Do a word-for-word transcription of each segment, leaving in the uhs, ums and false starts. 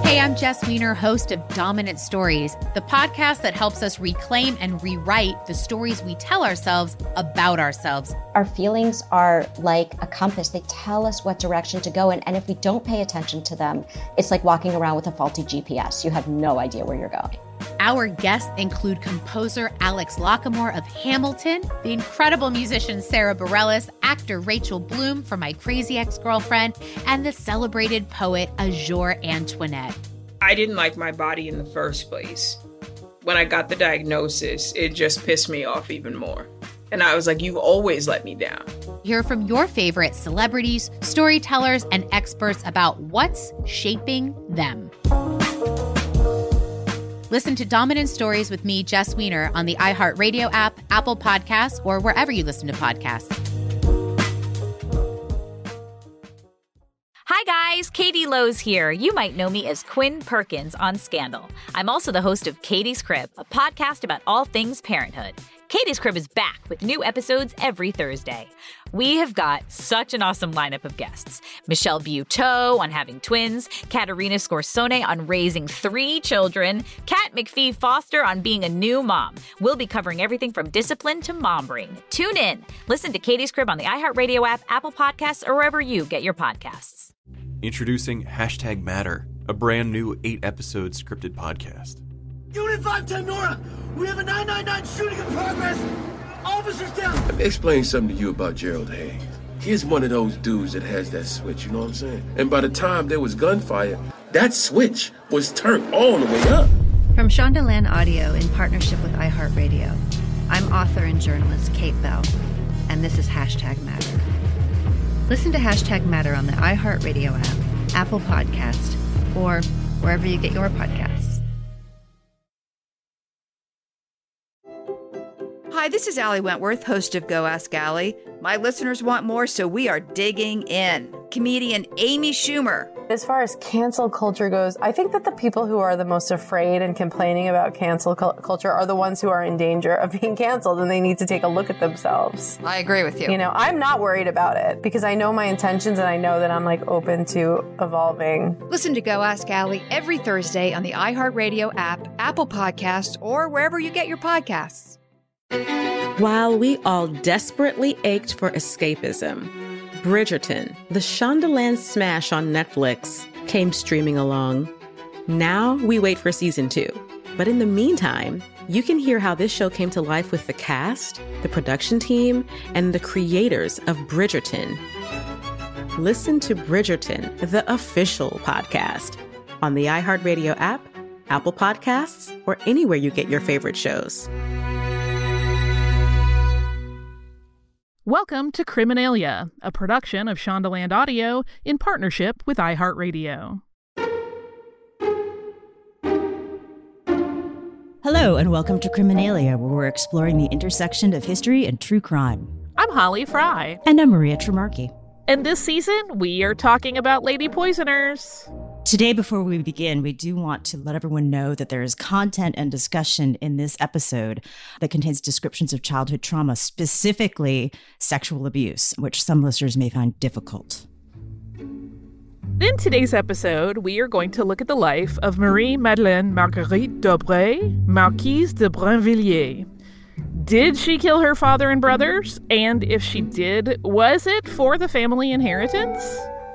Hey, I'm Jess Wiener, host of Dominant Stories, the podcast that helps us reclaim and rewrite the stories we tell ourselves about ourselves. Our feelings are like a compass. They tell us what direction to go in. And if we don't pay attention to them, it's like walking around with a faulty G P S. You have no idea where you're going. Our guests include composer Alex Lacamoire of Hamilton, the incredible musician Sarah Bareilles, actor Rachel Bloom from My Crazy Ex-Girlfriend, and the celebrated poet Azure Antoinette. I didn't like my body in the first place. When I got the diagnosis, it just pissed me off even more. And I was like, you've always let me down. Hear from your favorite celebrities, storytellers, and experts about what's shaping them. Listen to Dominant Stories with me, Jess Wiener, on the iHeartRadio app, Apple Podcasts, or wherever you listen to podcasts. Hi guys, Katie Lowe's here. You might know me as Quinn Perkins on Scandal. I'm also the host of Katie's Crib, a podcast about all things parenthood. Katie's Crib is back with new episodes every Thursday. We have got such an awesome lineup of guests. Michelle Buteau on having twins, Katerina Scorsone on raising three children, Kat McPhee Foster on being a new mom. We'll be covering everything from discipline to mom brain. Tune in. Listen to Katie's Crib on the iHeartRadio app, Apple Podcasts, or wherever you get your podcasts. Introducing Hashtag Matter, a brand new eight-episode scripted podcast. Unit five ten Nora, we have a nine nine nine shooting in progress. Officers down. Let me explain something to you about Gerald Hayes. He's one of those dudes that has that switch, you know what I'm saying? And by the time there was gunfire, that switch was turned all the way up. From Shondaland Audio in partnership with iHeartRadio, I'm author and journalist Kate Bell, and this is Hashtag Matter. Listen to Hashtag Matter on the iHeartRadio app, Apple Podcast, or wherever you get your podcasts. Hi, this is Allie Wentworth, host of Go Ask Allie. My listeners want more, so we are digging in. Comedian Amy Schumer. As far as cancel culture goes, I think that the people who are the most afraid and complaining about cancel cu- culture are the ones who are in danger of being canceled, and they need to take a look at themselves. I agree with you. You know, I'm not worried about it because I know my intentions and I know that I'm like open to evolving. Listen to Go Ask Allie every Thursday on the iHeartRadio app, Apple Podcasts, or wherever you get your podcasts. While we all desperately ached for escapism, Bridgerton, the Shondaland smash on Netflix, came streaming along. Now we wait for season two. But in the meantime, you can hear how this show came to life with the cast, the production team, and the creators of Bridgerton. Listen to Bridgerton, the official podcast, on the iHeartRadio app, Apple Podcasts, or anywhere you get your favorite shows. Welcome to Criminalia, a production of Shondaland Audio in partnership with iHeartRadio. Hello, and welcome to Criminalia, where we're exploring the intersection of history and true crime. I'm Holly Fry. And I'm Maria Tremarchi. And this season, we are talking about Lady Poisoners. Today, before we begin, we do want to let everyone know that there is content and discussion in this episode that contains descriptions of childhood trauma, specifically sexual abuse, which some listeners may find difficult. In today's episode, we are going to look at the life of Marie-Madeleine Marguerite d'Aubray, Marquise de Brinvilliers. Did she kill her father and brothers? And if she did, was it for the family inheritance?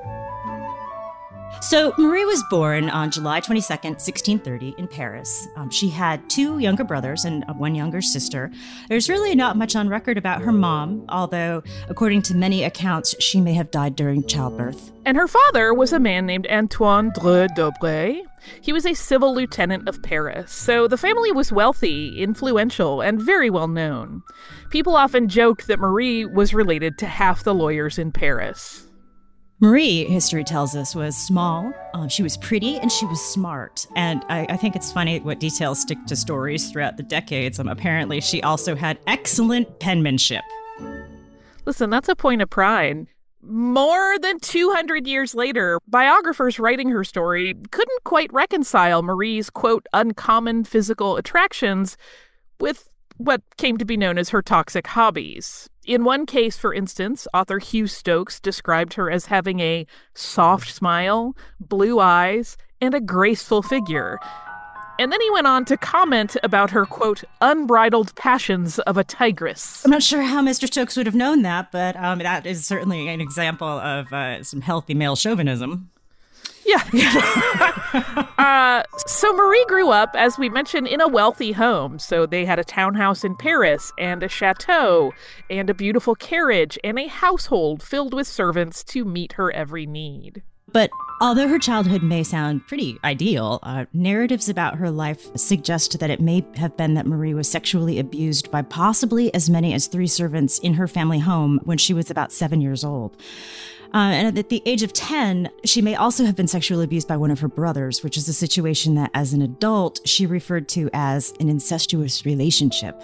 So Marie was born on July twenty-second, sixteen thirty in Paris. Um, she had two younger brothers and one younger sister. There's really not much on record about her mom, although according to many accounts, she may have died during childbirth. And her father was a man named Antoine Dreux d'Aubray. He was a civil lieutenant of Paris, so the family was wealthy, influential, and very well known. People often joked that Marie was related to half the lawyers in Paris. Marie, history tells us, was small, um, she was pretty, and she was smart. And I, I think it's funny what details stick to stories throughout the decades. Um, apparently, she also had excellent penmanship. Listen, that's a point of pride. More than two hundred years later, biographers writing her story couldn't quite reconcile Marie's, quote, uncommon physical attractions with what came to be known as her toxic hobbies. In one case, for instance, author Hugh Stokes described her as having a soft smile, blue eyes, and a graceful figure. And then he went on to comment about her, quote, unbridled passions of a tigress. I'm not sure how Mister Stokes would have known that, but um, that is certainly an example of uh, some healthy male chauvinism. Yeah. uh, so Marie grew up, as we mentioned, in a wealthy home. So they had a townhouse in Paris and a chateau and a beautiful carriage and a household filled with servants to meet her every need. But although her childhood may sound pretty ideal, uh, narratives about her life suggest that it may have been that Marie was sexually abused by possibly as many as three servants in her family home when she was about seven years old. Uh, and at the age of ten, she may also have been sexually abused by one of her brothers, which is a situation that, as an adult, she referred to as an incestuous relationship.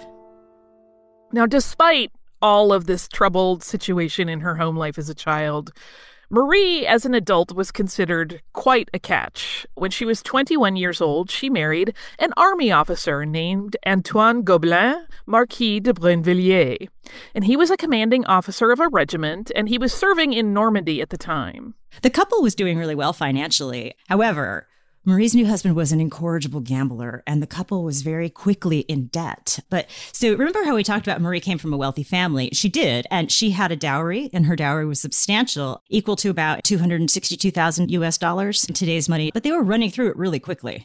Now, despite all of this troubled situation in her home life as a child, Marie, as an adult, was considered quite a catch. When she was twenty-one years old, she married an army officer named Antoine Gobelin, Marquis de Brinvilliers. And he was a commanding officer of a regiment, and he was serving in Normandy at the time. The couple was doing really well financially. However, Marie's new husband was an incorrigible gambler, and the couple was very quickly in debt. But so remember how we talked about Marie came from a wealthy family? She did, and she had a dowry, and her dowry was substantial, equal to about two hundred sixty-two thousand U S dollars in today's money, but they were running through it really quickly.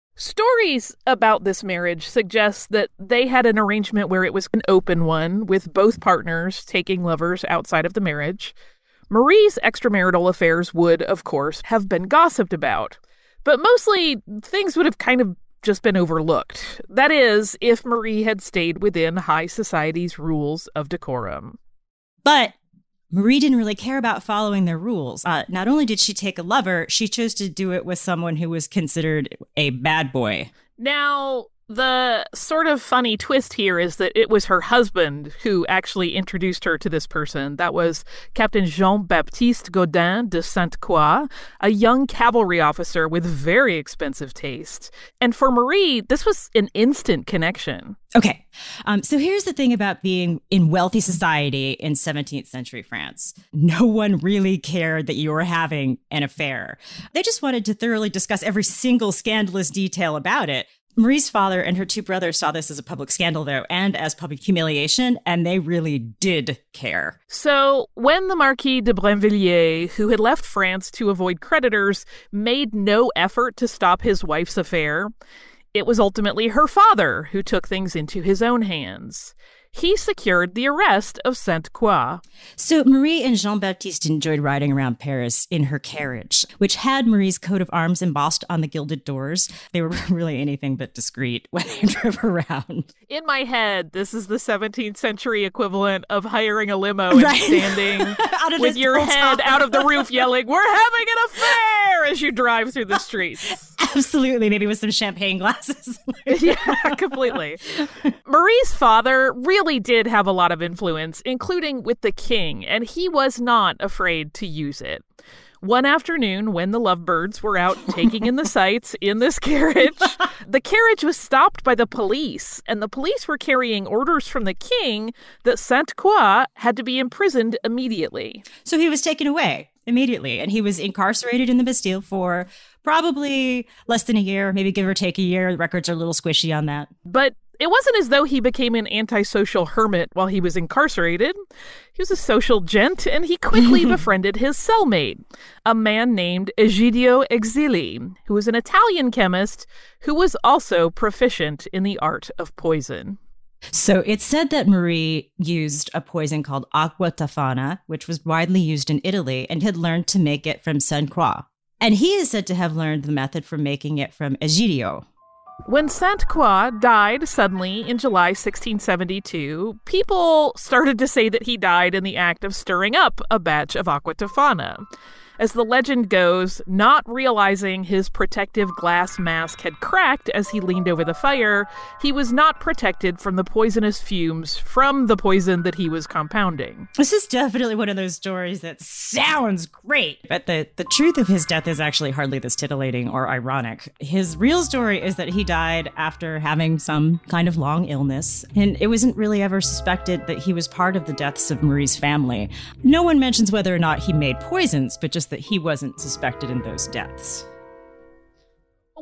Stories about this marriage suggest that they had an arrangement where it was an open one, with both partners taking lovers outside of the marriage. Marie's extramarital affairs would, of course, have been gossiped about. But mostly, things would have kind of just been overlooked. That is, if Marie had stayed within high society's rules of decorum. But Marie didn't really care about following their rules. Uh, not only did she take a lover, she chose to do it with someone who was considered a bad boy. Now, the sort of funny twist here is that it was her husband who actually introduced her to this person. That was Captain Jean-Baptiste Gaudin de Sainte-Croix, a young cavalry officer with very expensive taste. And for Marie, this was an instant connection. Okay, um, so here's the thing about being in wealthy society in seventeenth century France. No one really cared that you were having an affair. They just wanted to thoroughly discuss every single scandalous detail about it. Marie's father and her two brothers saw this as a public scandal, though, and as public humiliation, and they really did care. So when the Marquis de Brinvilliers, who had left France to avoid creditors, made no effort to stop his wife's affair, it was ultimately her father who took things into his own hands. He secured the arrest of Sainte-Croix. So Marie and Jean-Baptiste enjoyed riding around Paris in her carriage, which had Marie's coat of arms embossed on the gilded doors. They were really anything but discreet when they drove around. In my head, this is the seventeenth century equivalent of hiring a limo and right. standing with your head out of the roof yelling, "We're having an affair!" as you drive through the streets. Absolutely, maybe with some champagne glasses. Yeah, completely. Marie's father really Really did have a lot of influence, including with the king, and he was not afraid to use it. One afternoon, when the lovebirds were out taking in the sights in this carriage, the carriage was stopped by the police, and the police were carrying orders from the king that Sainte-Croix had to be imprisoned immediately. So he was taken away immediately, and he was incarcerated in the Bastille for probably less than a year, maybe give or take a year. The records are a little squishy on that. But it wasn't as though he became an antisocial hermit while he was incarcerated. He was a social gent, and he quickly befriended his cellmate, a man named Egidio Exili, who was an Italian chemist who was also proficient in the art of poison. So it's said that Marie used a poison called aqua tofana, which was widely used in Italy, and had learned to make it from Sainte-Croix. And he is said to have learned the method from making it from Egidio. When Sainte-Croix died suddenly in July sixteen seventy-two, people started to say that he died in the act of stirring up a batch of aqua tofana. As the legend goes, not realizing his protective glass mask had cracked as he leaned over the fire, he was not protected from the poisonous fumes from the poison that he was compounding. This is definitely one of those stories that sounds great, but the, the truth of his death is actually hardly this titillating or ironic. His real story is that he died after having some kind of long illness, and it wasn't really ever suspected that he was part of the deaths of Marie's family. No one mentions whether or not he made poisons, but just that he wasn't suspected in those deaths.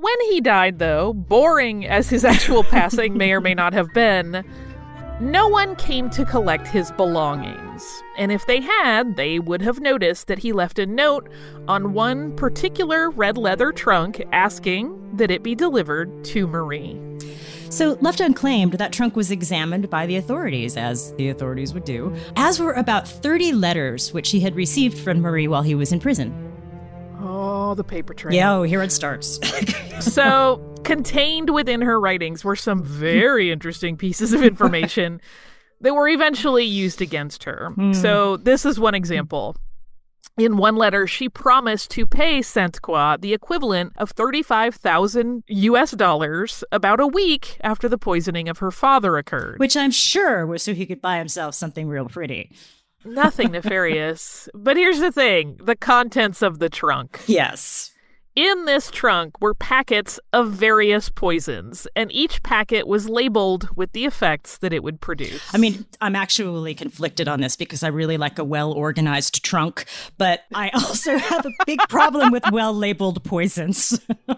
When he died, though, boring as his actual passing may or may not have been, no one came to collect his belongings. And if they had, they would have noticed that he left a note on one particular red leather trunk asking that it be delivered to Marie. So, left unclaimed, that trunk was examined by the authorities, as the authorities would do, as were about thirty letters which he had received from Marie while he was in prison. Oh, the paper trail. Yeah, oh, here it starts. So, contained within her writings were some very interesting pieces of information that were eventually used against her. Mm. So, this is one example. In one letter, she promised to pay Sainte-Croix the equivalent of thirty-five thousand U S dollars about a week after the poisoning of her father occurred. Which I'm sure was so he could buy himself something real pretty. Nothing nefarious. But here's the thing, the contents of the trunk. Yes. In this trunk were packets of various poisons, and each packet was labeled with the effects that it would produce. I mean, I'm actually conflicted on this because I really like a well-organized trunk, but I also have a big problem with well-labeled poisons.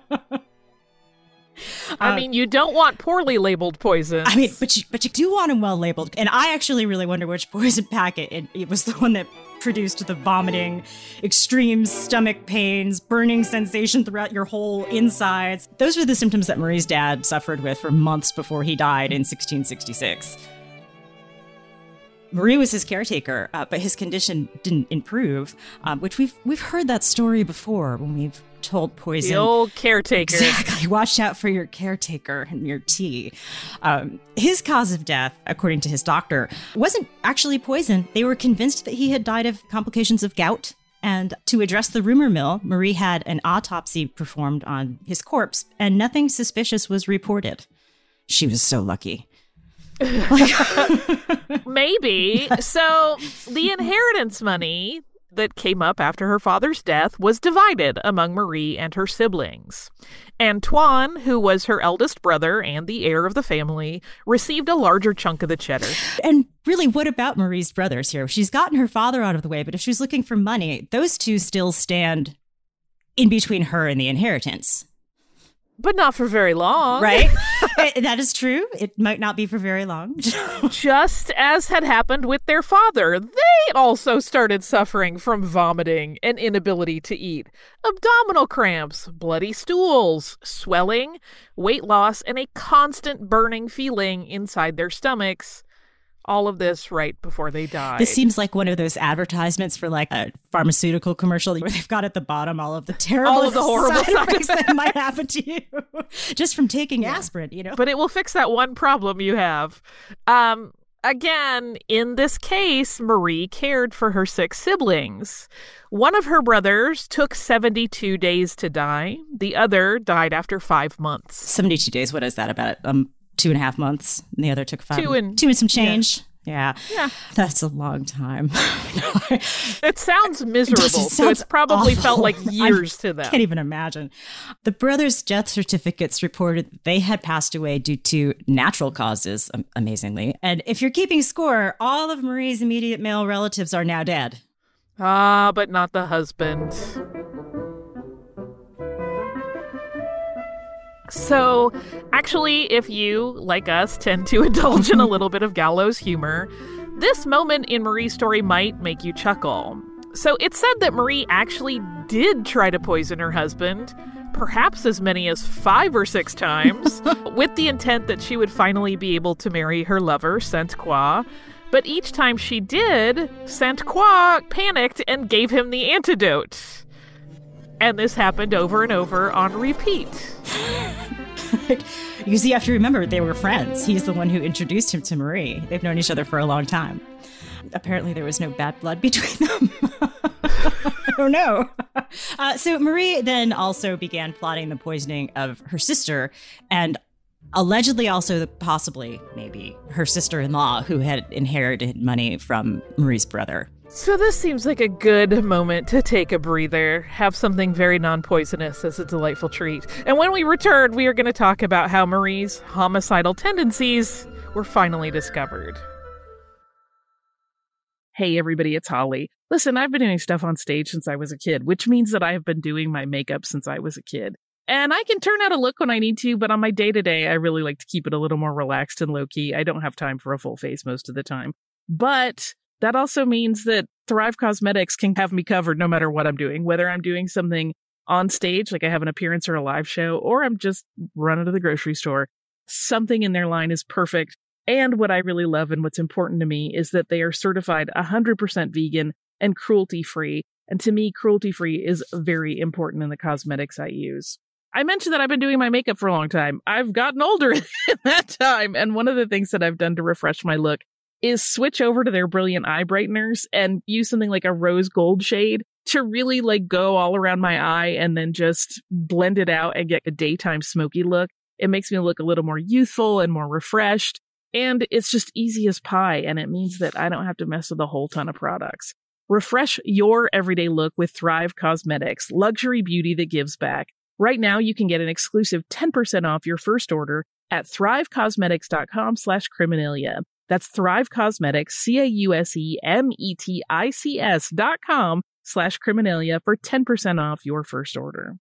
I uh, mean, you don't want poorly labeled poisons. I mean, but you, but you do want them well labeled. And I actually really wonder which poison packet. It, it was the one that produced the vomiting, extreme stomach pains, burning sensation throughout your whole insides. Those were the symptoms that Marie's dad suffered with for months before he died in sixteen sixty-six. Marie was his caretaker, uh, but his condition didn't improve, um, which we've we've heard that story before when we've told Poison. The old caretaker. Exactly. Watch out for your caretaker and your tea. Um, his cause of death, according to his doctor, wasn't actually poison. They were convinced that he had died of complications of gout. And to address the rumor mill, Marie had an autopsy performed on his corpse, and nothing suspicious was reported. She was so lucky. Maybe. So the inheritance money that came up after her father's death was divided among Marie and her siblings. Antoine, who was her eldest brother and the heir of the family, received a larger chunk of the cheddar. And really, what about Marie's brothers here? She's gotten her father out of the way, but if she's looking for money, those two still stand in between her and the inheritance. But not for very long. Right? That is true. It might not be for very long. Just as had happened with their father, they also started suffering from vomiting and inability to eat, abdominal cramps, bloody stools, swelling, weight loss, and a constant burning feeling inside their stomachs. All of this right before they died. This seems like one of those advertisements for like a pharmaceutical commercial where they've got at the bottom all of the terrible all of the horrible side effects that might happen to you just from taking yeah. aspirin, you know. But it will fix that one problem you have. Um, again, in this case, Marie cared for her six siblings. One of her brothers took seventy-two days to die. The other died after five months. seventy-two days, what is that, about um two and a half months, and the other took five. Two and, two and some change. Yeah. Yeah. That's a long time. It sounds miserable, it sounds so it's probably awful. Felt like years I to them. I can't even imagine. The brothers' death certificates reported that they had passed away due to natural causes, amazingly. And if you're keeping score, all of Marie's immediate male relatives are now dead. Ah, but not the husband. So, actually, if you, like us, tend to indulge in a little bit of gallows humor, this moment in Marie's story might make you chuckle. So, it's said that Marie actually did try to poison her husband, perhaps as many as five or six times, with the intent that she would finally be able to marry her lover, Sainte-Croix. But each time she did, Sainte-Croix panicked and gave him the antidote. And this happened over and over on repeat. You see, you have to remember they were friends. He's the one who introduced him to Marie. They've known each other for a long time. Apparently there was no bad blood between them. I don't know. Uh, so Marie then also began plotting the poisoning of her sister and allegedly also, possibly, maybe, her sister-in-law who had inherited money from Marie's brother. So this seems like a good moment to take a breather, have something very non-poisonous as a delightful treat. And when we return, we are going to talk about how Marie's homicidal tendencies were finally discovered. Hey everybody, it's Holly. Listen, I've been doing stuff on stage since I was a kid, which means that I have been doing my makeup since I was a kid. And I can turn out a look when I need to, but on my day-to-day, I really like to keep it a little more relaxed and low-key. I don't have time for a full face most of the time. But that also means that Thrive Causemetics can have me covered no matter what I'm doing, whether I'm doing something on stage, like I have an appearance or a live show, or I'm just running to the grocery store. Something in their line is perfect. And what I really love and what's important to me is that they are certified one hundred percent vegan and cruelty-free. And to me, cruelty-free is very important in the cosmetics I use. I mentioned that I've been doing my makeup for a long time. I've gotten older in that time. And one of the things that I've done to refresh my look is switch over to their brilliant eye brighteners and use something like a rose gold shade to really like go all around my eye and then just blend it out and get a daytime smoky look. It makes me look a little more youthful and more refreshed. And it's just easy as pie. And it means that I don't have to mess with a whole ton of products. Refresh your everyday look with Thrive Causemetics, luxury beauty that gives back. Right now, you can get an exclusive ten percent off your first order at thrivecosmetics.com slash Criminalia. That's Thrive Causemetics, C-A-U-S-E-M-E-T-I-C-S dot com slash Criminalia for ten percent off your first order.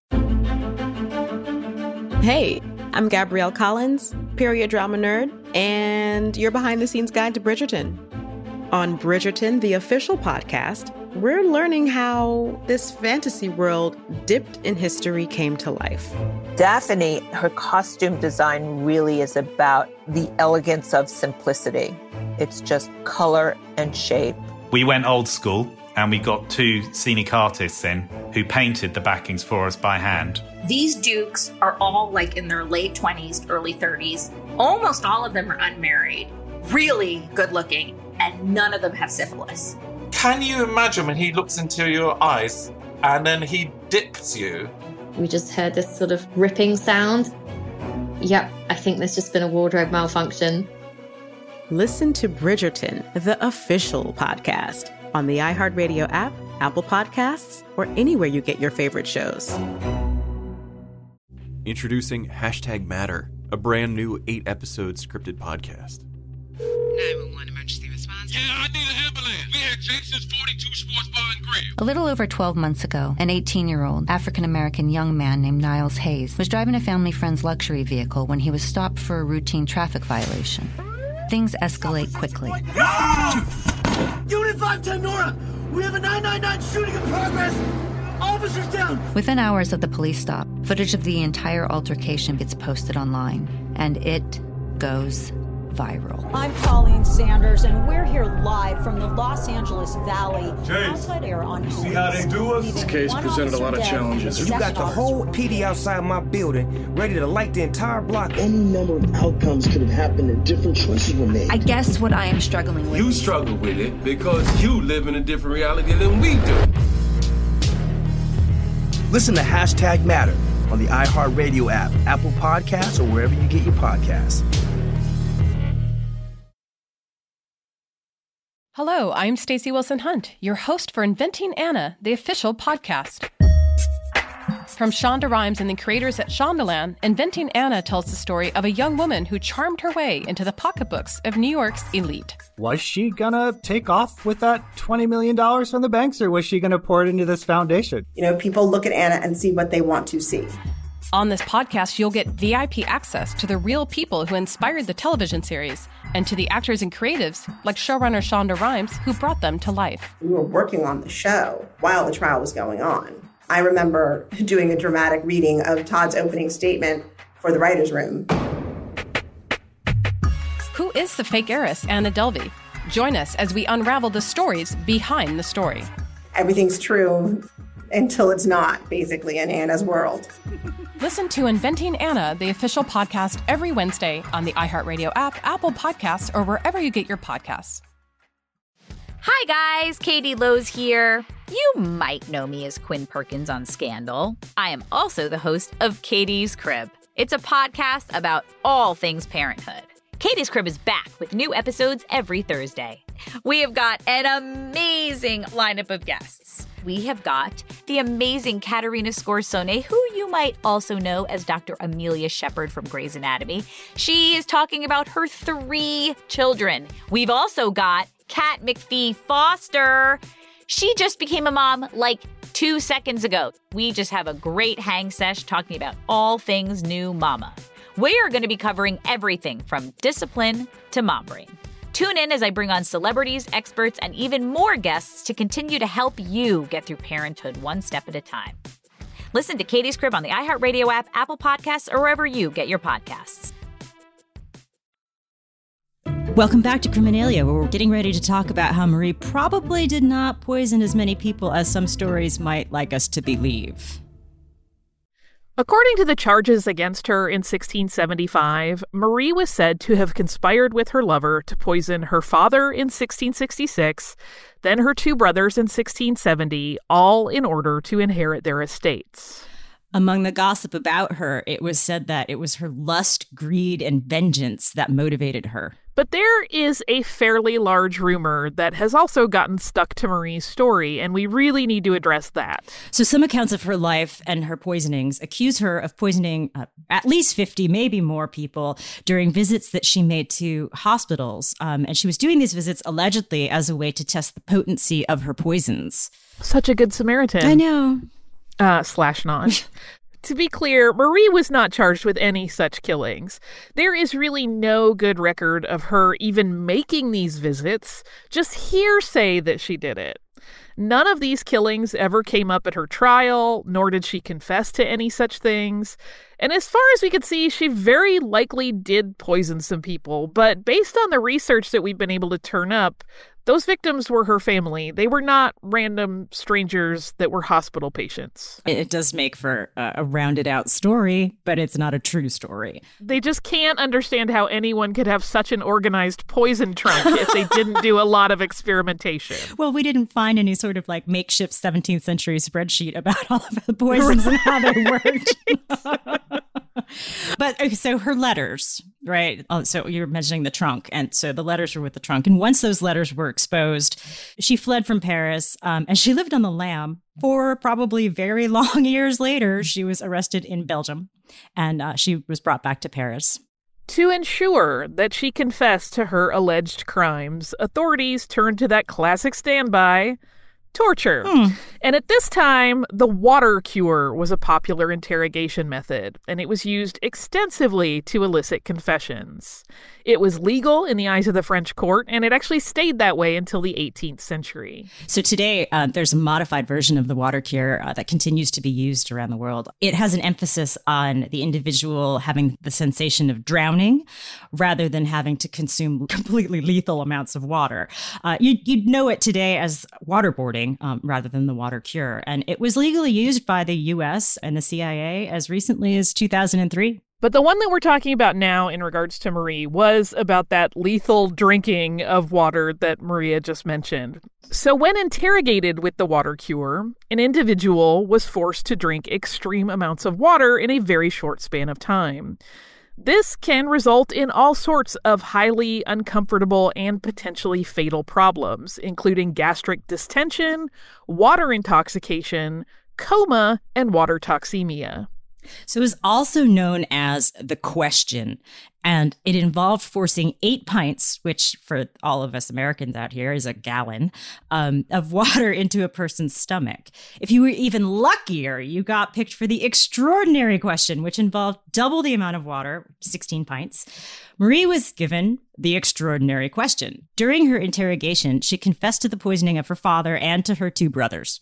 Hey, I'm Gabrielle Collins, period drama nerd, and your behind-the-scenes guide to Bridgerton. On Bridgerton, the official podcast, we're learning how this fantasy world dipped in history came to life. Daphne, her costume design really is about the elegance of simplicity. It's just color and shape. We went old school and we got two scenic artists in who painted the backings for us by hand. These dukes are all like in their late twenties, early thirties. Almost all of them are unmarried, really good looking, and none of them have syphilis. Can you imagine when he looks into your eyes and then he dips you? We just heard this sort of ripping sound. Yep, I think there's just been a wardrobe malfunction. Listen to Bridgerton, the official podcast, on the iHeartRadio app, Apple Podcasts, or anywhere you get your favorite shows. Introducing Hashtag Matter, a brand new eight-episode scripted podcast. nine one one emergency response. Yeah, I need an ambulance. We had Jason's forty-two Sports Bar and Grill. A little over twelve months ago, an eighteen-year-old African-American young man named Niles Hayes was driving a family friend's luxury vehicle when he was stopped for a routine traffic violation. Things escalate quickly. Unit five ten Nora! We have a nine nine nine shooting in progress! Officers down! Within hours of the police stop, footage of the entire altercation gets posted online, and it goes viral. I'm Colleen Sanders, and we're here live from the Los Angeles Valley. Outside air on you see how they do us? This case presented a lot of challenges. You got the whole P D outside my building, ready to light the entire block. Any number of outcomes could have happened and different choices were made. I guess what I am struggling with. You struggle with it because you live in a different reality than we do. Listen to Hashtag Matter on the iHeartRadio app, Apple Podcasts, or wherever you get your podcasts. Hello, I'm Stacey Wilson Hunt, your host for Inventing Anna, the official podcast. From Shonda Rhimes and the creators at Shondaland, Inventing Anna tells the story of a young woman who charmed her way into the pocketbooks of New York's elite. Was she gonna take off with that twenty million dollars from the banks, or was she gonna pour it into this foundation? You know, people look at Anna and see what they want to see. On this podcast, you'll get V I P access to the real people who inspired the television series and to the actors and creatives like showrunner Shonda Rhimes who brought them to life. We were working on the show while the trial was going on. I remember doing a dramatic reading of Todd's opening statement for the writer's room. Who is the fake heiress, Anna Delvey? Join us as we unravel the stories behind the story. Everything's true until it's not, basically, in Anna's world. Listen to Inventing Anna, the official podcast, every Wednesday on the iHeartRadio app, Apple Podcasts, or wherever you get your podcasts. Hi guys, Katie Lowe's here. You might know me as Quinn Perkins on Scandal. I am also the host of Katie's Crib. It's a podcast about all things parenthood. Katie's Crib is back with new episodes every Thursday. We have got an amazing lineup of guests. We have got the amazing Caterina Scorsone, who you might also know as Doctor Amelia Shepard from Grey's Anatomy. She is talking about her three children. We've also got Kat McPhee Foster. She just became a mom like Two seconds ago, we just have a great hang sesh talking about all things new mama. We are going to be covering everything from discipline to mom brain. Tune in as I bring on celebrities, experts, and even more guests to continue to help you get through parenthood one step at a time. Listen to Katie's Crib on the iHeartRadio app, Apple Podcasts, or wherever you get your podcasts. Welcome back to Criminalia, where we're getting ready to talk about how Marie probably did not poison as many people as some stories might like us to believe. According to the charges against her in sixteen seventy-five, Marie was said to have conspired with her lover to poison her father in sixteen sixty-six, then her two brothers in sixteen seventy, all in order to inherit their estates. Among the gossip about her, it was said that it was her lust, greed, and vengeance that motivated her. But there is a fairly large rumor that has also gotten stuck to Marie's story, and we really need to address that. So some accounts of her life and her poisonings accuse her of poisoning uh, at least fifty, maybe more people during visits that she made to hospitals. Um, and she was doing these visits allegedly as a way to test the potency of her poisons. Such a good Samaritan. I know. Uh, slash not. To be clear, Marie was not charged with any such killings. There is really no good record of her even making these visits, just hearsay that she did it. None of these killings ever came up at her trial, nor did she confess to any such things. And as far as we could see, she very likely did poison some people, but based on the research that we've been able to turn up, those victims were her family. They were not random strangers that were hospital patients. It does make for a rounded out story, but it's not a true story. They just can't understand how anyone could have such an organized poison trunk if they didn't do a lot of experimentation. Well, we didn't find any sort of like makeshift seventeenth century spreadsheet about all of the poisons right. and how they worked. But okay, so her letters, right? So you're mentioning the trunk. And so the letters were with the trunk. And once those letters were exposed, she fled from Paris um, and she lived on the lam for probably very long years later. She was arrested in Belgium and uh, she was brought back to Paris. To ensure that she confessed to her alleged crimes, authorities turned to that classic standby, torture. Hmm. And at this time, the water cure was a popular interrogation method, and it was used extensively to elicit confessions. It was legal in the eyes of the French court, and it actually stayed that way until the eighteenth century. So today, uh, there's a modified version of the water cure uh, that continues to be used around the world. It has an emphasis on the individual having the sensation of drowning rather than having to consume completely lethal amounts of water. Uh, you, you'd know it today as waterboarding. Um, rather than the water cure. And it was legally used by the U S and the C I A as recently as two thousand three. But the one that we're talking about now in regards to Marie was about that lethal drinking of water that Maria just mentioned. So when interrogated with the water cure, an individual was forced to drink extreme amounts of water in a very short span of time. This can result in all sorts of highly uncomfortable and potentially fatal problems, including gastric distension, water intoxication, coma, and water toxemia. So it was also known as the question, and it involved forcing eight pints, which for all of us Americans out here is a gallon, um, of water into a person's stomach. If you were even luckier, you got picked for the extraordinary question, which involved double the amount of water, sixteen pints. Marie was given the extraordinary question. During her interrogation, she confessed to the poisoning of her father and to her two brothers.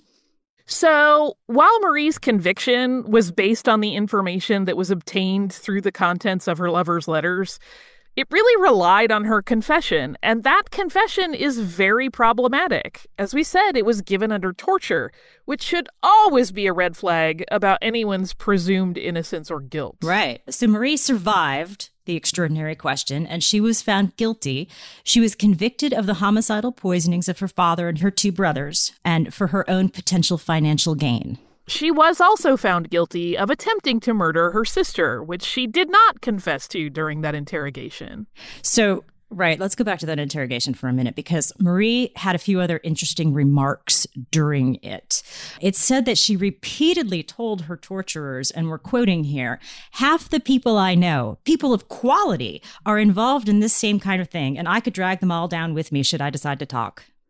So, while Marie's conviction was based on the information that was obtained through the contents of her lover's letters, it really relied on her confession, and that confession is very problematic. As we said, it was given under torture, which should always be a red flag about anyone's presumed innocence or guilt. Right. So Marie survived the extraordinary question, and she was found guilty. She was convicted of the homicidal poisonings of her father and her two brothers, and for her own potential financial gain. She was also found guilty of attempting to murder her sister, which she did not confess to during that interrogation. So, right, let's go back to that interrogation for a minute, because Marie had a few other interesting remarks during it. It said that she repeatedly told her torturers, and we're quoting here, "Half the people I know, people of quality, are involved in this same kind of thing, and I could drag them all down with me should I decide to talk."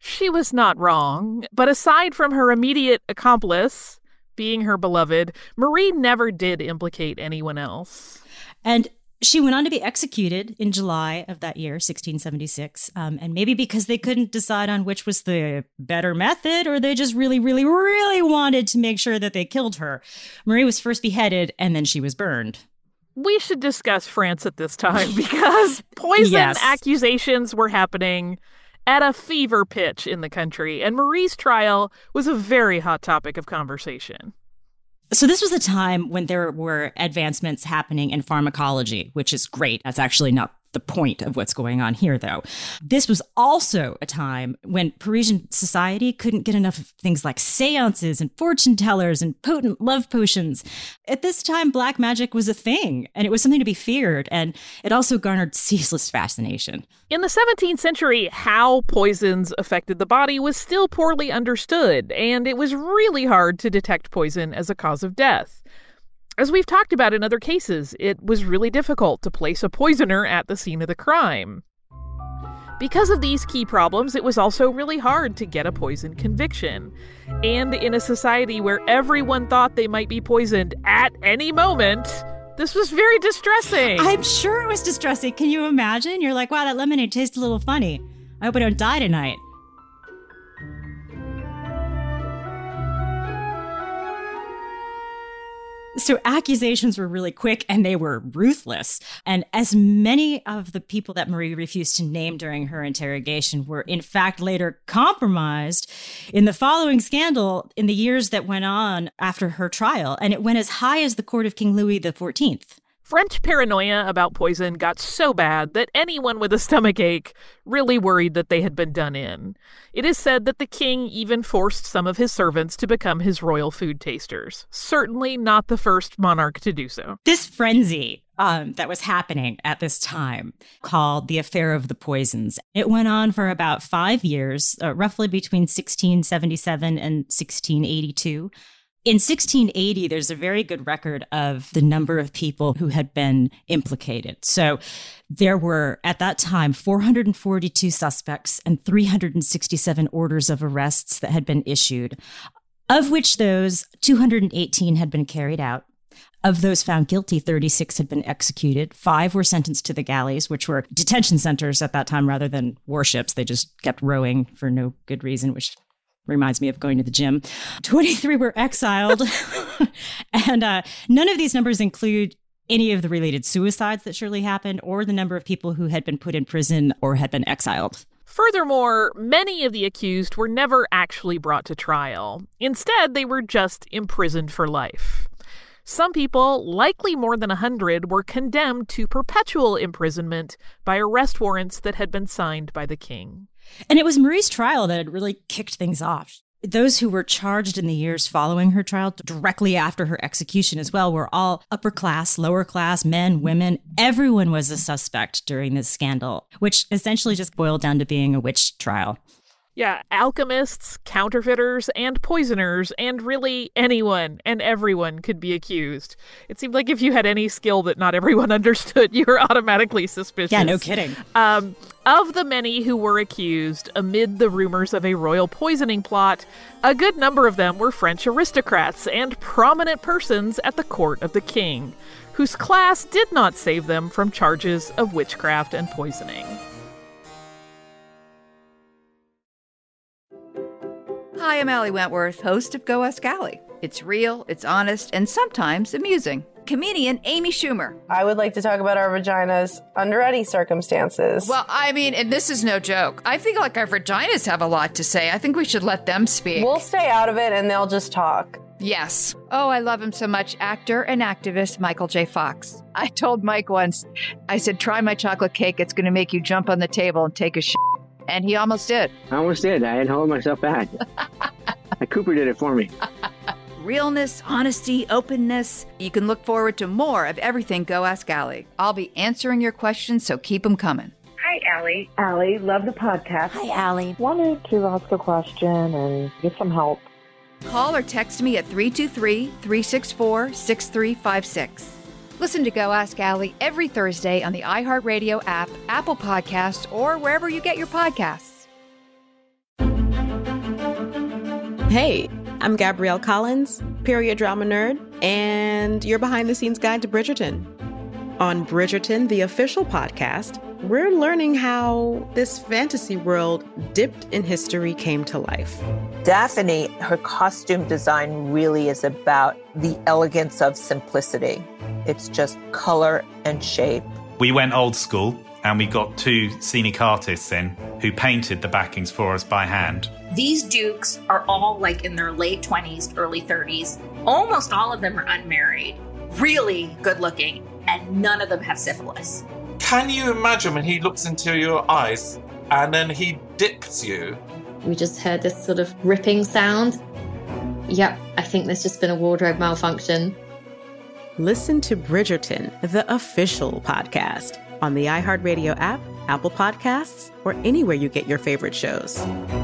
She was not wrong, but aside from her immediate accomplice, being her beloved, Marie never did implicate anyone else. And she went on to be executed in July of that year, sixteen seventy-six. Um, and maybe because they couldn't decide on which was the better method, or they just really, really, really wanted to make sure that they killed her, Marie was first beheaded and then she was burned. We should discuss France at this time because poison Yes. accusations were happening at a fever pitch in the country, and Marie's trial was a very hot topic of conversation. So this was a time when there were advancements happening in pharmacology, which is great. That's actually not the point of what's going on here, though. This was also a time when Parisian society couldn't get enough of things like seances and fortune tellers and potent love potions. At this time, black magic was a thing, and it was something to be feared, and it also garnered ceaseless fascination. In the seventeenth century, how poisons affected the body was still poorly understood, and it was really hard to detect poison as a cause of death. As we've talked about in other cases, it was really difficult to place a poisoner at the scene of the crime. Because of these key problems, it was also really hard to get a poison conviction. And in a society where everyone thought they might be poisoned at any moment, this was very distressing. I'm sure it was distressing. Can you imagine? You're like, wow, that lemonade tastes a little funny. I hope I don't die tonight. So accusations were really quick and they were ruthless. And as many of the people that Marie refused to name during her interrogation were in fact later compromised in the following scandal in the years that went on after her trial. And it went as high as the court of King Louis the fourteenth. French paranoia about poison got so bad that anyone with a stomachache really worried that they had been done in. It is said that the king even forced some of his servants to become his royal food tasters. Certainly not the first monarch to do so. This frenzy um, that was happening at this time, called the Affair of the Poisons, it went on for about five years, uh, roughly between sixteen seventy-seven and sixteen eighty-two. In sixteen eighty, there's a very good record of the number of people who had been implicated. So there were, at that time, four hundred forty-two suspects and three hundred sixty-seven orders of arrests that had been issued, of which those two hundred eighteen had been carried out. Of those found guilty, thirty-six had been executed. Five were sentenced to the galleys, which were detention centers at that time rather than warships. They just kept rowing for no good reason, which reminds me of going to the gym. twenty-three were exiled. and uh, none of these numbers include any of the related suicides that surely happened or the number of people who had been put in prison or had been exiled. Furthermore, many of the accused were never actually brought to trial. Instead, they were just imprisoned for life. Some people, likely more than a hundred, were condemned to perpetual imprisonment by arrest warrants that had been signed by the king. And it was Marie's trial that had really kicked things off. Those who were charged in the years following her trial, directly after her execution as well, were all upper class, lower class, men, women. Everyone was a suspect during this scandal, which essentially just boiled down to being a witch trial. Yeah, alchemists, counterfeiters, and poisoners, and really anyone and everyone could be accused. It seemed like if you had any skill that not everyone understood, you were automatically suspicious. Yeah, no kidding. Um, of the many who were accused, amid the rumors of a royal poisoning plot, a good number of them were French aristocrats and prominent persons at the court of the king, whose class did not save them from charges of witchcraft and poisoning. Hi, I'm Allie Wentworth, host of Go Ask Allie. It's real, it's honest, and sometimes amusing. Comedian Amy Schumer. I would like to talk about our vaginas under any circumstances. Well, I mean, and this is no joke. I think like our vaginas have a lot to say. I think we should let them speak. We'll stay out of it and they'll just talk. Yes. Oh, I love him so much. Actor and activist Michael J. Fox. I told Mike once, I said, try my chocolate cake. It's going to make you jump on the table and take a shit. And he almost did. I almost did. I had to hold myself back. Cooper did it for me. Realness, honesty, openness. You can look forward to more of everything Go Ask Allie. I'll be answering your questions, so keep them coming. Hi, Allie. Allie, love the podcast. Hi, Allie. Wanted to ask a question and get some help. Call or text me at three two three, three six four, six three five six. Listen to Go Ask Allie every Thursday on the iHeartRadio app, Apple Podcasts, or wherever you get your podcasts. Hey, I'm Gabrielle Collins, period drama nerd, and your behind-the-scenes guide to Bridgerton. On Bridgerton, the official podcast, we're learning how this fantasy world dipped in history came to life. Daphne, her costume design really is about the elegance of simplicity. It's just color and shape. We went old school and we got two scenic artists in who painted the backings for us by hand. These dukes are all like in their late twenties, early thirties. Almost all of them are unmarried, really good looking, and none of them have syphilis. Can you imagine when he looks into your eyes and then he dips you? We just heard this sort of ripping sound. Yep, I think there's just been a wardrobe malfunction. Listen to Bridgerton, the official podcast, on the iHeartRadio app, Apple Podcasts, or anywhere you get your favorite shows.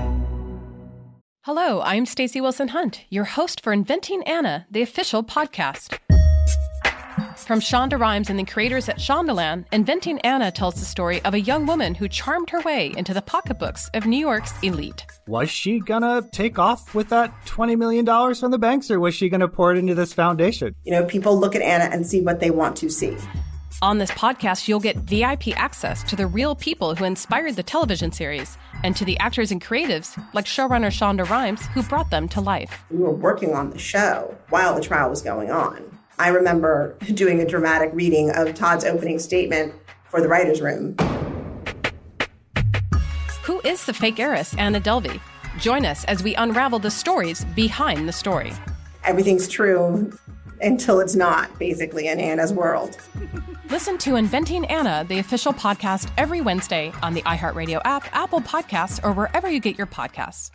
Hello, I'm Stacey Wilson Hunt, your host for Inventing Anna, the official podcast. From Shonda Rhimes and the creators at Shondaland, Inventing Anna tells the story of a young woman who charmed her way into the pocketbooks of New York's elite. Was she gonna take off with that twenty million dollars from the banks, or was she gonna pour it into this foundation? You know, people look at Anna and see what they want to see. On this podcast, you'll get V I P access to the real people who inspired the television series and to the actors and creatives like showrunner Shonda Rhimes who brought them to life. We were working on the show while the trial was going on. I remember doing a dramatic reading of Todd's opening statement for the writer's room. Who is the fake heiress, Anna Delvey? Join us as we unravel the stories behind the story. Everything's true until it's not, basically, in Anna's world. Listen to Inventing Anna, the official podcast, every Wednesday on the iHeartRadio app, Apple Podcasts, or wherever you get your podcasts.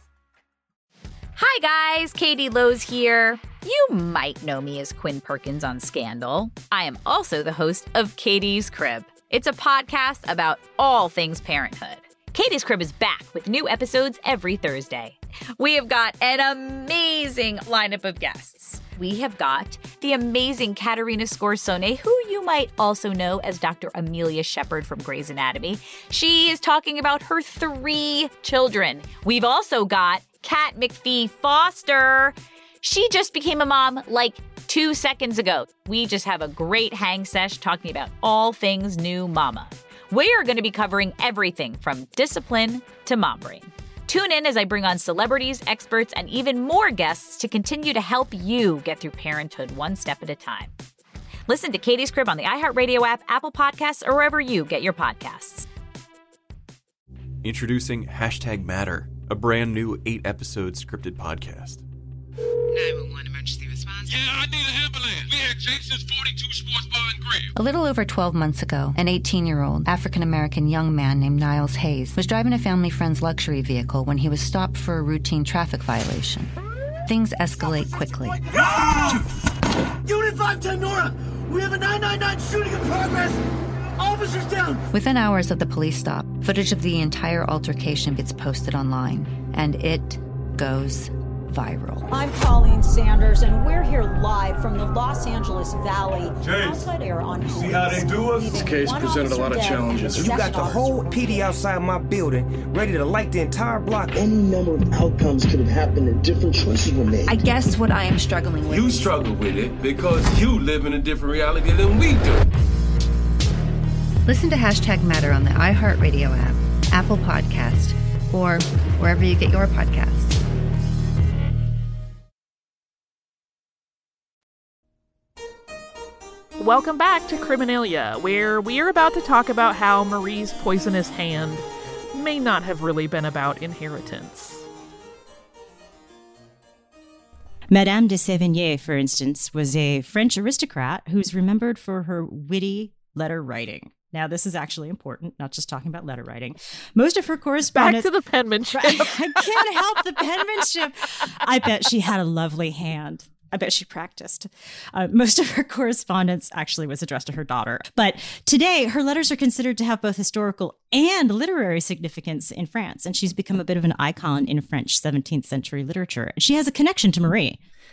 Hi guys, Katie Lowe's here. You might know me as Quinn Perkins on Scandal. I am also the host of Katie's Crib. It's a podcast about all things parenthood. Katie's Crib is back with new episodes every Thursday. We have got an amazing lineup of guests. We have got the amazing Katerina Scorsone, who you might also know as Doctor Amelia Shepard from Grey's Anatomy. She is talking about her three children. We've also got Kat McPhee Foster. She just became a mom like two seconds ago. We just have a great hang sesh talking about all things new mama. We are going to be covering everything from discipline to mom brain. Tune in as I bring on celebrities, experts, and even more guests to continue to help you get through parenthood one step at a time. Listen to Katie's Crib on the iHeartRadio app, Apple Podcasts, or wherever you get your podcasts. Introducing Hashtag Matter, a brand new eight-episode scripted podcast. nine one one emergency response. Yeah, I need an ambulance. We had Jason's forty-two Sports Bar and Grill. A little over twelve months ago, an eighteen-year-old African-American young man named Niles Hayes was driving a family friend's luxury vehicle when he was stopped for a routine traffic violation. Things escalate quickly. Unit five ten Nora, we have a nine nine nine shooting in progress. Officers down. Within hours of the police stop, footage of the entire altercation gets posted online, and it goes viral. I'm Colleen Sanders, and we're here live from the Los Angeles Valley. James, outside air on you see how they do us? This case presented a lot of challenges. You got the whole P D outside my building, ready to light the entire block. Any number of outcomes could have happened and different choices were made. I guess what I am struggling with. You struggle with it because you live in a different reality than we do. Listen to Hashtag Matter on the iHeartRadio app, Apple Podcast, or wherever you get your podcasts. Welcome back to Criminalia, where we're about to talk about how Marie's poisonous hand may not have really been about inheritance. Madame de Sévigné, for instance, was a French aristocrat who's remembered for her witty letter writing. Now, this is actually important, not just talking about letter writing. Most of her correspondence... Back to the penmanship. I can't help the penmanship. I bet she had a lovely hand. I bet she practiced. Uh, most of her correspondence actually was addressed to her daughter. But today, her letters are considered to have both historical and literary significance in France. And she's become a bit of an icon in French seventeenth century literature. She has a connection to Marie.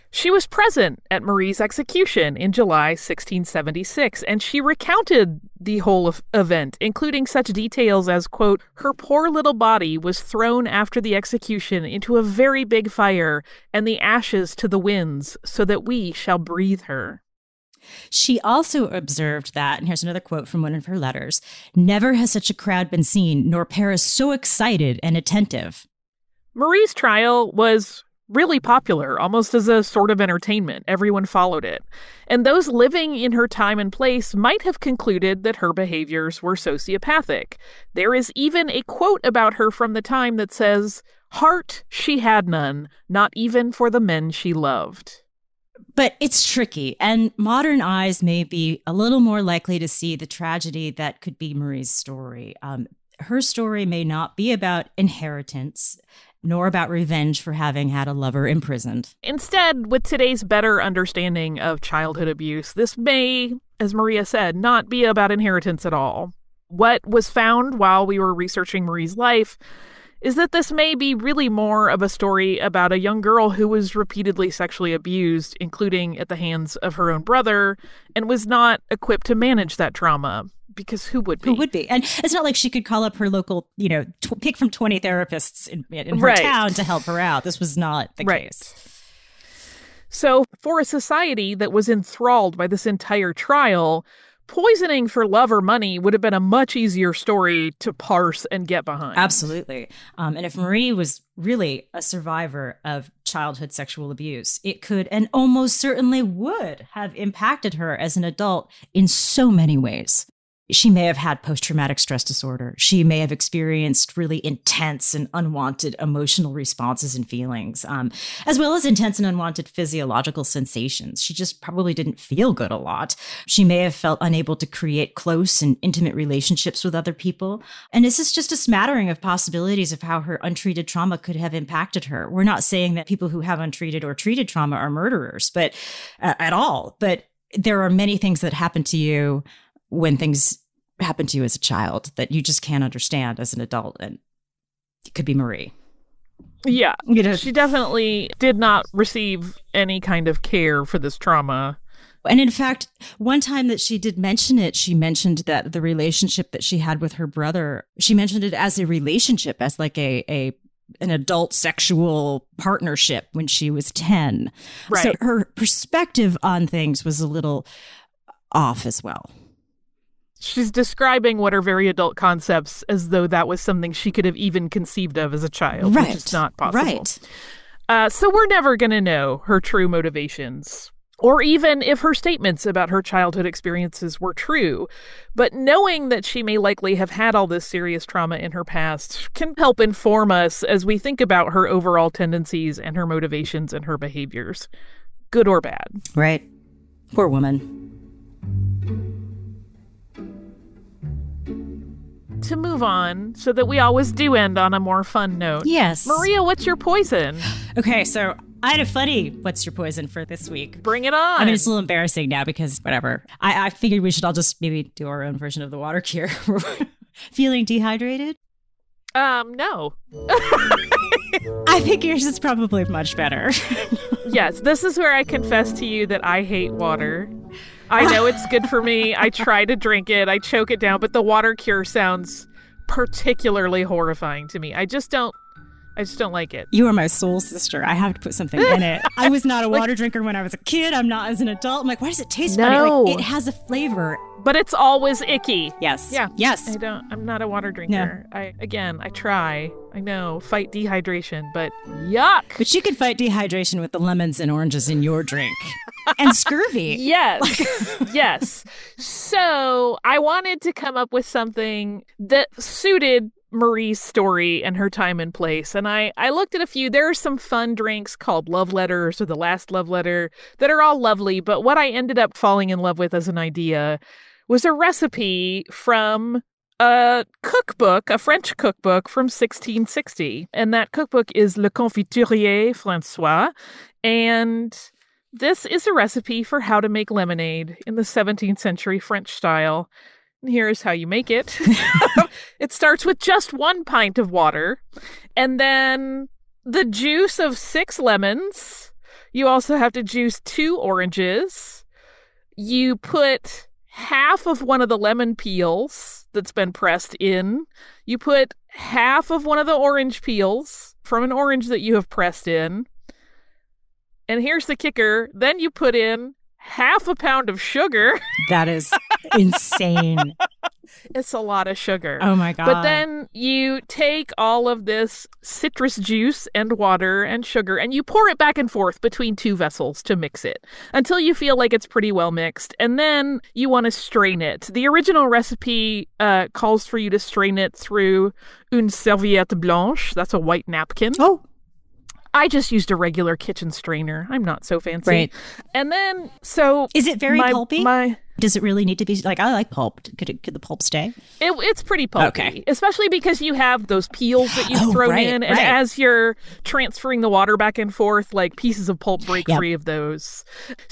She was present at Marie's execution in July sixteen seventy-six, and she recounted the whole of event, including such details as, quote, her poor little body was thrown after the execution into a very big fire, and the ashes to the winds, so that we shall breathe her. She also observed that, and here's another quote from one of her letters, never has such a crowd been seen, nor Paris so excited and attentive. Marie's trial was really popular, almost as a sort of entertainment. Everyone followed it. And those living in her time and place might have concluded that her behaviors were sociopathic. There is even a quote about her from the time that says, "Heart she had none, not even for the men she loved." But it's tricky, and modern eyes may be a little more likely to see the tragedy that could be Marie's story. Um, her story may not be about inheritance, nor about revenge for having had a lover imprisoned. Instead, with today's better understanding of childhood abuse, this may, as Maria said, not be about inheritance at all. What was found while we were researching Marie's life is that this may be really more of a story about a young girl who was repeatedly sexually abused, including at the hands of her own brother, and was not equipped to manage that trauma. Because who would be? Who would be? And it's not like she could call up her local, you know, tw- pick from twenty therapists in, in her right. town to help her out. This was not the right. case. So for a society that was enthralled by this entire trial, poisoning for love or money would have been a much easier story to parse and get behind. Absolutely. Um, and if Marie was really a survivor of childhood sexual abuse, it could and almost certainly would have impacted her as an adult in so many ways. She may have had post-traumatic stress disorder. She may have experienced really intense and unwanted emotional responses and feelings, um, as well as intense and unwanted physiological sensations. She just probably didn't feel good a lot. She may have felt unable to create close and intimate relationships with other people. And this is just a smattering of possibilities of how her untreated trauma could have impacted her. We're not saying that people who have untreated or treated trauma are murderers, but uh, at all. But there are many things that happen to you when things happen to you as a child that you just can't understand as an adult. And it could be Marie. Yeah. You know, she definitely did not receive any kind of care for this trauma. And in fact, one time that she did mention it, she mentioned that the relationship that she had with her brother, she mentioned it as a relationship, as like a, a an adult sexual partnership when she was ten. Right. So her perspective on things was a little off as well. She's describing what are very adult concepts as though that was something she could have even conceived of as a child, right. which is not possible. Right. Uh, so we're never going to know her true motivations, or even if her statements about her childhood experiences were true. But knowing that she may likely have had all this serious trauma in her past can help inform us as we think about her overall tendencies and her motivations and her behaviors, good or bad. Right. Poor woman. To move on, so that we always do end on a more fun note. Yes. Maria, what's your poison? Okay, so I had a funny what's your poison for this week. Bring it on. I mean, it's a little embarrassing now because whatever. I, I figured we should all just maybe do our own version of the water cure. Feeling dehydrated? Um, no. I think yours is probably much better. Yes, this is where I confess to you that I hate water. I know it's good for me. I try to drink it. I choke it down. But the water cure sounds particularly horrifying to me. I just don't, I just don't like it. You are my soul sister. I have to put something in it. I was not a like, water drinker when I was a kid. I'm not as an adult. I'm like, why does it taste no. funny? Like, it has a flavor. But it's always icky. Yes. Yeah. Yes. I don't, I'm not a water drinker. No. I, again, I try. I know, fight dehydration, but yuck. But you can fight dehydration with the lemons and oranges in your drink. And scurvy. Yes. Yes. So I wanted to come up with something that suited Marie's story and her time and place. And I, I looked at a few. There are some fun drinks called love letters or the last love letter that are all lovely. But what I ended up falling in love with as an idea was a recipe from a cookbook, a French cookbook from sixteen sixty. And that cookbook is Le Confiturier François. And this is a recipe for how to make lemonade in the seventeenth century French style. And here's how you make it. It starts with just one pint of water and then the juice of six lemons, You also have to juice two oranges. You put half of one of the lemon peels that's been pressed in. You put half of one of the orange peels from an orange that you have pressed in. And here's the kicker. Then you put in half a pound of sugar. That is insane. It's a lot of sugar. Oh my God. But then you take all of this citrus juice and water and sugar and you pour it back and forth between two vessels to mix it until you feel like it's pretty well mixed. And then you want to strain it. The original recipe uh, calls for you to strain it through une serviette blanche. That's a white napkin. Oh. I just used a regular kitchen strainer. I'm not so fancy. Right. And then, so... Is it very my, pulpy? My, Does it really need to be... Like, I like pulp. Could it, could the pulp stay? It, it's pretty pulpy. Okay. Especially because you have those peels that you've oh, thrown right, in. And right. as you're transferring the water back and forth, like pieces of pulp break yep. free of those.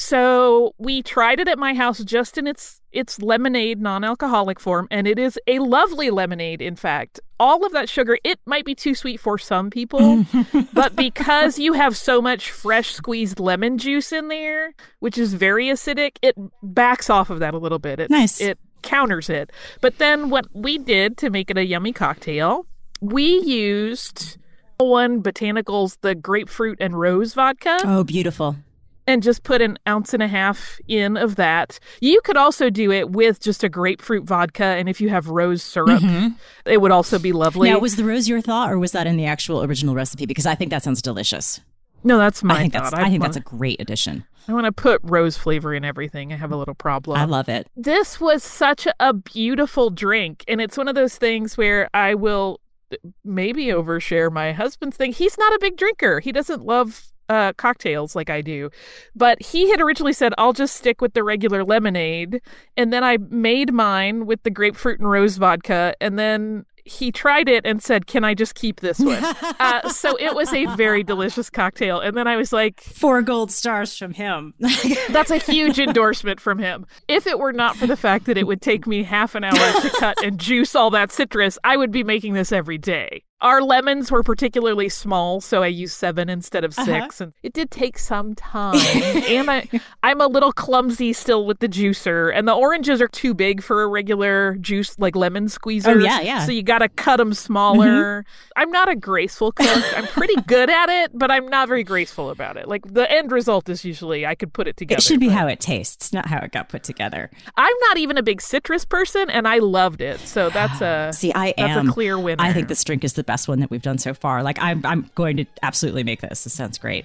So we tried it at my house just in its its lemonade non-alcoholic form. And it is a lovely lemonade, in fact. All of that sugar, it might be too sweet for some people. But because you have so much fresh squeezed lemon juice in there, which is very acidic, it backs off of that a little bit. It's, nice. It counters it. But then what we did to make it a yummy cocktail, we used One Botanicals, the grapefruit and rose vodka. Oh, beautiful. And just put an ounce and a half in of that. You could also do it with just a grapefruit vodka, and if you have rose syrup, mm-hmm. it would also be lovely. Now, was the rose your thought, or was that in the actual original recipe? Because I think that sounds delicious. No, that's my I think thought. That's, I, I think wanna, that's a great addition. I want to put rose flavor in everything. I have a little problem. I love it. This was such a beautiful drink, and it's one of those things where I will maybe overshare my husband's thing. He's not a big drinker. He doesn't love uh, cocktails like I do. But he had originally said, I'll just stick with the regular lemonade. And then I made mine with the grapefruit and rose vodka. And then he tried it and said, can I just keep this one? uh, so it was a very delicious cocktail. And then I was like... Four gold stars from him. That's a huge endorsement from him. If it were not for the fact that it would take me half an hour to cut and juice all that citrus, I would be making this every day. Our lemons were particularly small, so I used seven instead of six. Uh-huh. And it did take some time. And I, I'm a little clumsy still with the juicer. And the oranges are too big for a regular juice, like lemon squeezer. Oh, yeah, yeah. So you got to cut them smaller. Mm-hmm. I'm not a graceful cook. I'm pretty good at it, but I'm not very graceful about it. Like, the end result is usually I could put it together. It should be but... how it tastes, not how it got put together. I'm not even a big citrus person, and I loved it. So that's a, See, I that's am. a clear winner. I think this drink is the best one that we've done so far. Like, I'm, I'm going to absolutely make this. This sounds great.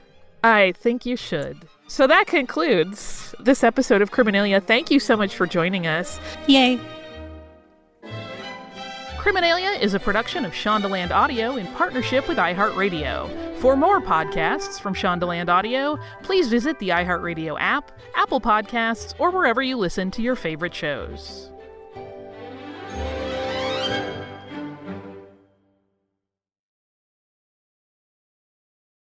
I think you should. So that concludes this episode of Criminalia. Thank you so much for joining us. Yay. Criminalia is a production of Shondaland Audio in partnership with iHeartRadio. For more podcasts from Shondaland Audio, please visit the iHeartRadio app, Apple Podcasts, or wherever you listen to your favorite shows.